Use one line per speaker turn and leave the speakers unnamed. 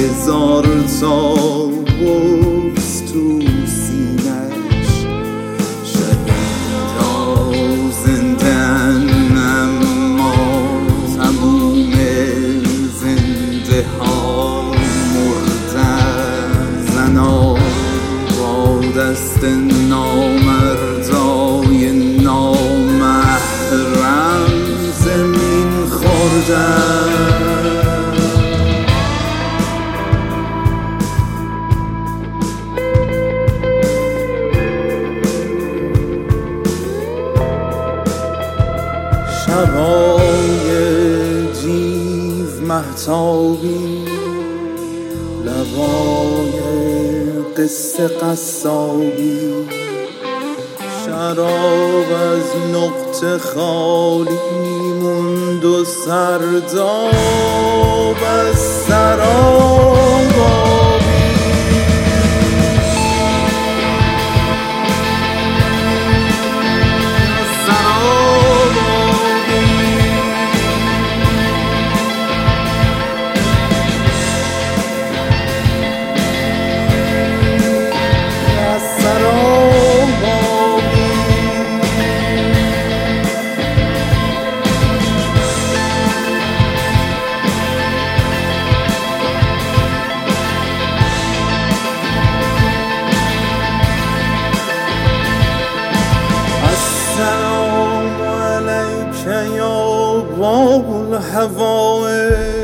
1000 تا بغض تو سینش، شهیدا زندن اما تموم زنده ها مردن. زنا با دست نامردای نامحرم زمین خوردن. شبای جیو مهتابی، لبای قصه قصابی، شراب از نقطه خالی موند و سرداب از سراب آبی. السلام علیک یا باب الهوائج،